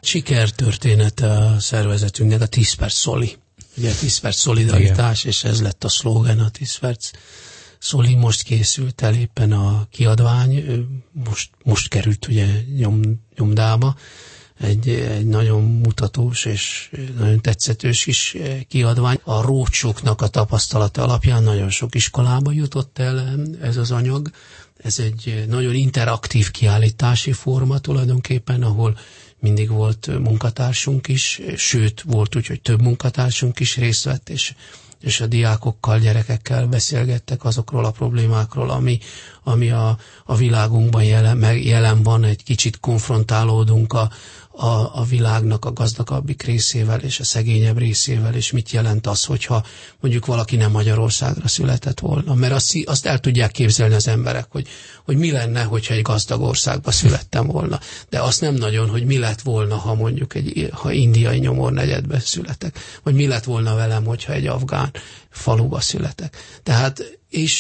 Sikertörténete a szervezetünknek a 10 perc szoli. Ugye 10 perc szolidaritás, igen. És ez lett a szlógen, a 10 perc szoli. Most készült el éppen a kiadvány, most került ugye nyomdába. Egy nagyon mutatós és nagyon tetszetős is kiadvány. A rócsoknak a tapasztalata alapján nagyon sok iskolába jutott el ez az anyag. Ez egy nagyon interaktív kiállítási forma tulajdonképpen, ahol mindig volt munkatársunk is, sőt volt úgy, hogy több munkatársunk is részt vett, és a diákokkal, gyerekekkel beszélgettek azokról a problémákról, ami a világunkban jelen van, egy kicsit konfrontálódunk a világnak a gazdagabbik részével és a szegényebb részével, és mit jelent az, hogyha mondjuk valaki nem Magyarországra született volna. Mert azt el tudják képzelni az emberek, hogy mi lenne, hogyha egy gazdag országba születtem volna. De azt nem nagyon, hogy mi lett volna, ha mondjuk ha indiai nyomornegyedbe születek, vagy mi lett volna velem, hogyha egy afgán faluba születek. Tehát,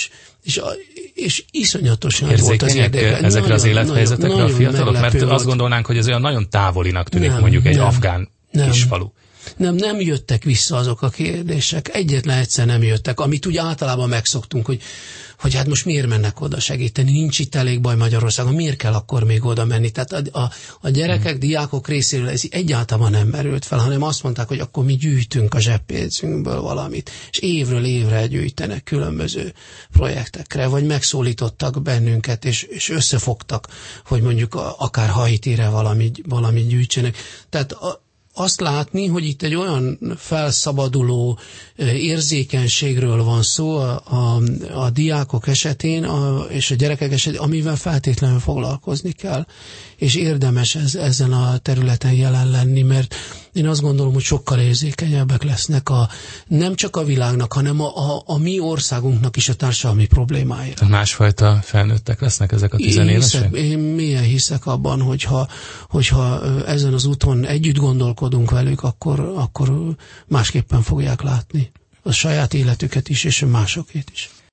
és iszonyatosan volt az érdeke. Ezekre az élethelyzetekre a fiatalok? Mert azt gondolnánk, hogy ez olyan nagyon távolinak tűnik, mondjuk egy afgán kisfalu. Nem jöttek vissza azok a kérdések. Egyetlen egyszer nem jöttek, amit úgy általában megszoktunk, hogy hát most miért mennek oda segíteni, nincs itt elég baj Magyarországon, miért kell akkor még oda menni? Tehát a gyerekek, diákok részéről ez egyáltalán nem merült fel, hanem azt mondták, hogy akkor mi gyűjtünk a zseppénzünkből valamit, és évről évre gyűjtenek különböző projektekre, vagy megszólítottak bennünket, és összefogtak, hogy mondjuk akár Haitire valamit gyűjtsenek. Tehát azt látni, hogy itt egy olyan felszabaduló érzékenységről van szó a diákok esetén és a gyerekek esetén, amivel feltétlenül foglalkozni kell. És érdemes ezen a területen jelen lenni, mert én azt gondolom, hogy sokkal érzékenyebbek lesznek nem csak a világnak, hanem a mi országunknak is a társadalmi problémáira. Másfajta felnőttek lesznek ezek a tizenévesek? Én mélyen hiszek abban, hogyha ezen az úton együtt gondolkodunk velük, akkor másképpen fogják látni a saját életüket is, és másokét is.